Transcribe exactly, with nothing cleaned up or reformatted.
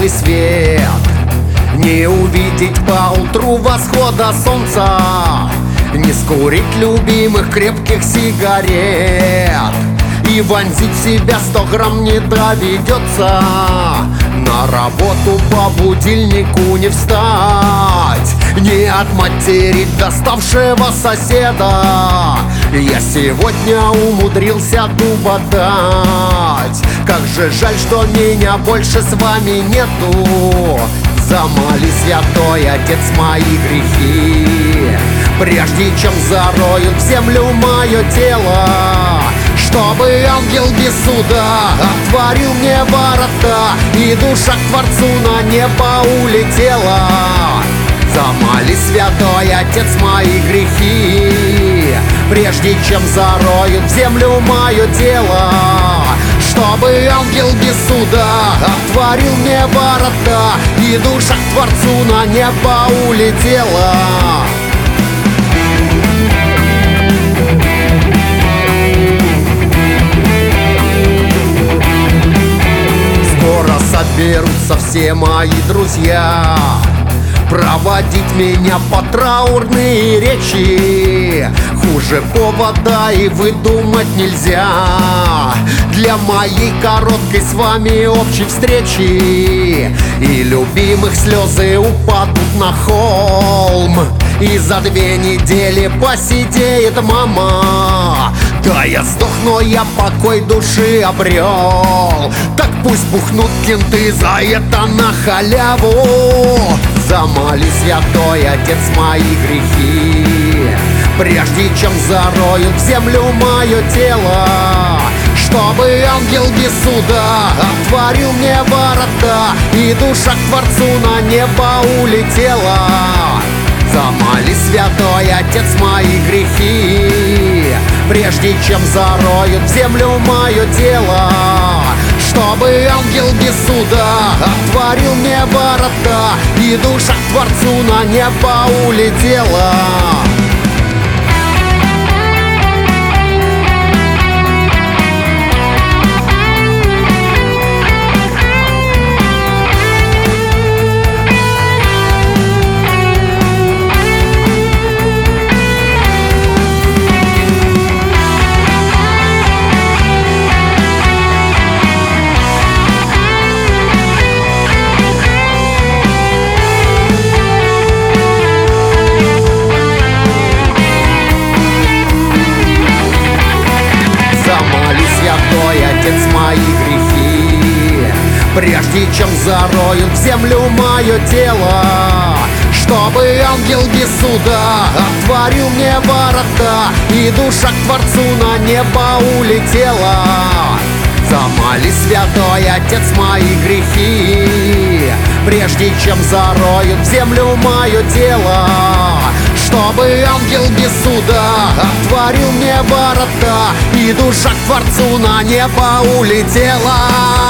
белый свет, не увидеть поутру восхода солнца, не скурить любимых крепких сигарет и вонзить в себя сто грамм не доведется. На работу по будильнику не встать, не отматерить доставшего соседа. Я сегодня умудрился дуба дать. Как же жаль, что меня больше с вами нету. Замоли, святой Отец, мои грехи, прежде чем зароют в землю мое тело, чтобы ангел без суда отворил мне ворота и душа к Творцу на небо улетела. Замоли, святой Отец, мои грехи, прежде чем зароют в землю мое тело, чтобы ангел без суда отворил мне ворота и душа к Творцу на небо улетела. Скоро соберутся все мои друзья проводить меня по траурные речи. Хуже повода и выдумать нельзя для моей короткой с вами общей встречи. И любимых слезы упадут на холм, и за две недели посидеет мама. Да я сдох, но я покой души обрел. Так пусть бухнут кенты за это на халяву. Замоли, святой Отец, мои грехи, прежде чем зароют в землю мое тело, чтобы ангел без суда отворил мне ворота и душа к Творцу на небо улетела. Замоли, святой Отец, мои грехи, прежде чем зароют в землю мое тело, чтобы ангел без суда отворил мне ворота и душа к Творцу на небо улетела. Святой Отец, мои грехи, прежде чем зароют в землю мое тело, чтобы ангел без суда отворил мне ворота и душа к Творцу на небо улетела. Замоли, святой Отец, мои грехи, прежде чем зароют в землю мое тело, чтобы ангел без суда отворил мне ворота и душа к Творцу на небо улетела.